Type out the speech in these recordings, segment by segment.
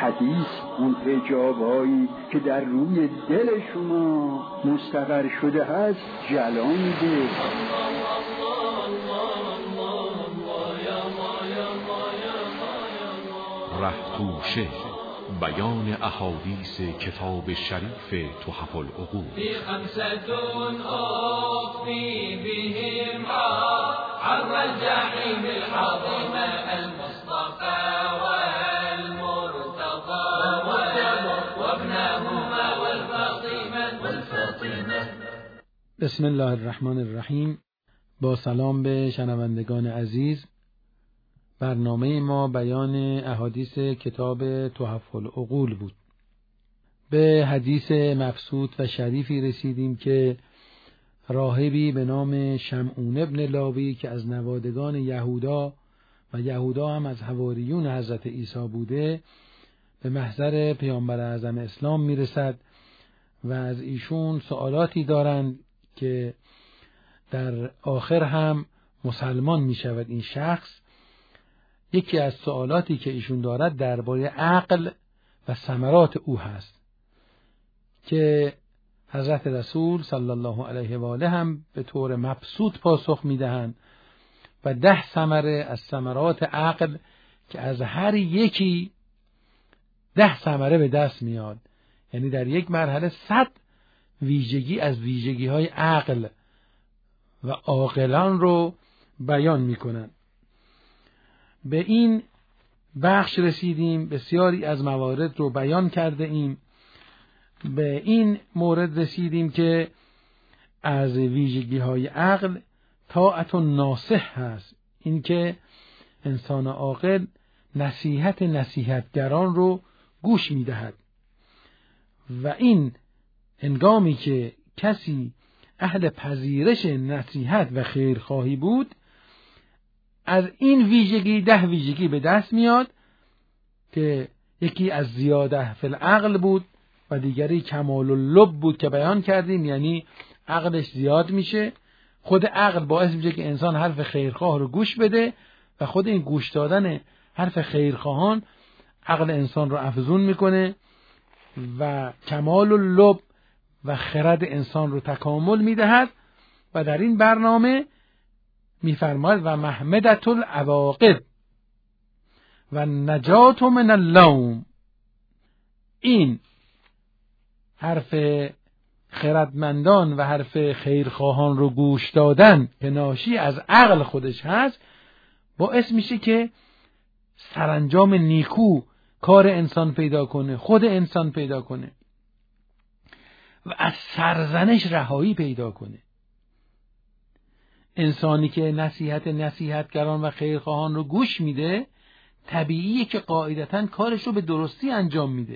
حدیث اون حجابایی که در روی دل شما مستقر شده هست جلا میده. رهپوشه، بیان احادیث کتاب شریف تحف العقول. فی خمسة أخفی بهم عر الجحیم العظیم المصطفى والمرتضى وابنهما والفاطمة. بسم الله الرحمن الرحیم. با سلام به شنوندگان عزیز، برنامه ما بیان احادیث کتاب تحف العقول بود. به حدیث مبسوط و شریفی رسیدیم که راهبی به نام شمعون ابن لاوی که از نوادگان یهودا و یهودا هم از حواریون حضرت عیسی بوده، به محضر پیامبر اعظم اسلام میرسد و از ایشون سوالاتی دارند که در آخر هم مسلمان میشود. این شخص یکی از سوالاتی که ایشون دارد درباره عقل و ثمرات او هست که حضرت رسول صلی الله علیه و آله هم به طور مبسوط پاسخ میدهند و 10 ثمره از ثمرات عقل که از هر یکی 10 ثمره به دست میاد، یعنی در یک مرحله 100 ویژگی از ویژگی های عقل و عاقلان رو بیان میکنند. به این بخش رسیدیم، بسیاری از موارد رو بیان کرده ایم. به این مورد رسیدیم که از ویژگی های عقل طاعت ناصح هست، این که انسان عاقل نصیحتگران رو گوش میدهد و این هنگامی که کسی اهل پذیرش نصیحت و خیرخواهی بود، از این ویژگی 10 ویژگی به دست میاد که یکی از زیاده فی العقل بود و دیگری کمال اللب بود که بیان کردیم، یعنی عقلش زیاد میشه. خود عقل باعث میشه که انسان حرف خیرخواه رو گوش بده و خود این گوش دادن حرف خیرخواهان عقل انسان رو افزون میکنه و کمال اللب و خرد انسان رو تکامل میدهد. و در این برنامه میفرماید و محمدة العواقب و نجات من اللوم. این حرف خردمندان و حرف خیرخواهان رو گوش دادن که ناشی از عقل خودش هست، باعث میشه که سرانجام نیکو کار انسان پیدا کنه، خود انسان پیدا کنه و از سرزنش رهایی پیدا کنه. انسانی که نصیحتگران و خیرخواهان رو گوش میده، طبیعیه که قاعدتاً کارش رو به درستی انجام میده،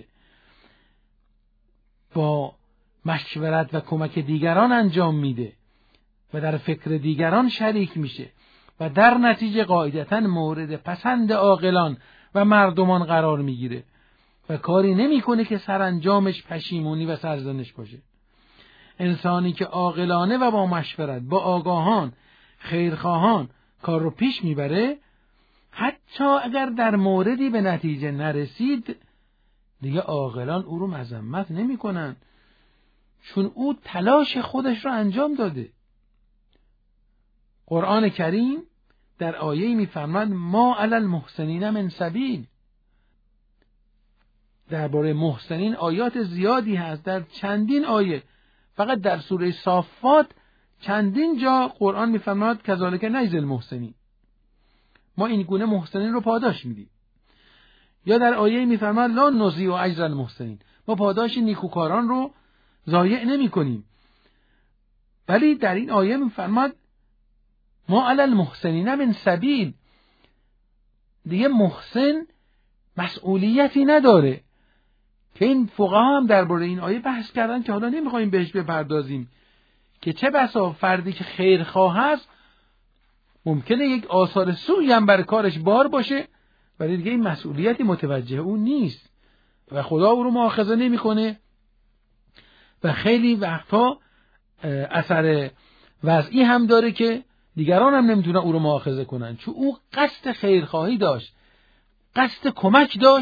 با مشورت و کمک دیگران انجام میده و در فکر دیگران شریک میشه و در نتیجه قاعدتاً مورد پسند عاقلان و مردمان قرار میگیره و کاری نمیکنه که سرانجامش پشیمونی و سرزنش باشه. انسانی که عاقلانه و با مشورت، با آگاهان، خیرخواهان کار رو پیش میبره، حتی اگر در موردی به نتیجه نرسید، دیگه عاقلان او رو مذمت نمیکنن، چون او تلاش خودش رو انجام داده. قرآن کریم در آیه میفرماید ما علی المحسنین من سبیل. درباره محسنین آیات زیادی هست، در چندین آیه. فقط در سوره صافات چندین جا قرآن میفرماید کذالک نجزی المحسنین، ما این گونه محسنین رو پاداش میدیم. یا در آیه میفرماید لا نضیع اجر المحسنین، ما پاداش نیکوکاران رو ضایع نمی کنیم. ولی در این آیه میفرماید ما علی المحسنین من سبیل، دیگه محسن مسئولیتی نداره. که این فقها هم درباره این آیه بحث کردن که حالا نمیخوایم بهش بپردازیم، که چه بسا فردی که خیرخواه هست ممکنه یک آثار سوئی هم بر کارش بار باشه، ولی دیگه این مسئولیتی متوجه اون نیست و خدا او رو مؤاخذه نمیکنه و خیلی وقتا اثر وضعی هم داره که دیگران هم نمیتونن او رو مؤاخذه کنن، چون او قصد خیرخواهی داشت، قصد کمک داشت،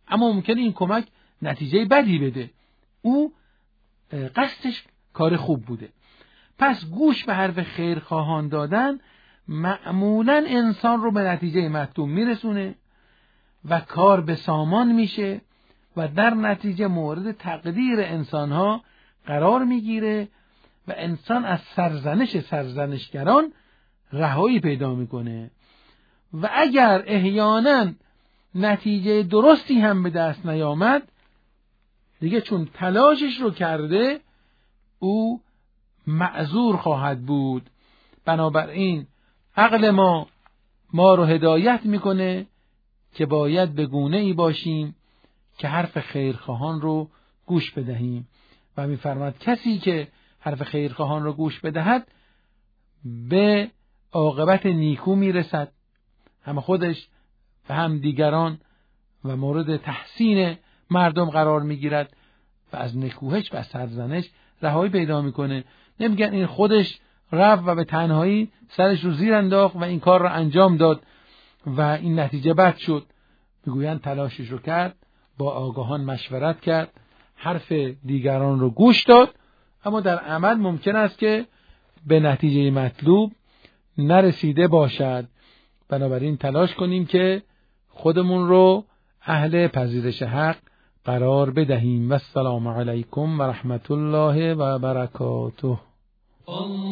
اما ممکنه این کمک نتیجه بدی بده. او قصدش کار خوب بوده. پس گوش به حرف خیرخواهان دادن معمولاً انسان رو به نتیجه مطلوب میرسونه و کار به سامان میشه و در نتیجه مورد تقدیر انسانها قرار میگیره و انسان از سرزنشگران رهایی پیدا میکنه. و اگر احیانا نتیجه درستی هم به دست نیامد، دیگه چون تلاشش رو کرده او معذور خواهد بود. بنابراین عقل ما رو هدایت میکنه که باید به گونه ای باشیم که حرف خیرخواهان رو گوش بدهیم و می‌فرماید کسی که حرف خیرخواهان رو گوش بدهد به عاقبت نیکو میرسد، هم خودش و هم دیگران، و مورد تحسین مردم قرار میگیرد و از نکوهش و سرزنش رهایی پیدا میکنه. نمیگن این خودش رفت و به تنهایی سرش رو زیر انداخت و این کار رو انجام داد و این نتیجه بد شد. میگویند تلاشش رو کرد، با آگاهان مشورت کرد، حرف دیگران رو گوش داد، اما در عمل ممکن است که به نتیجه مطلوب نرسیده باشد. بنابراین تلاش کنیم که خودمون رو اهل پذیرش حق قرار بدهیم. و السلام علیکم و رحمت الله و برکاته.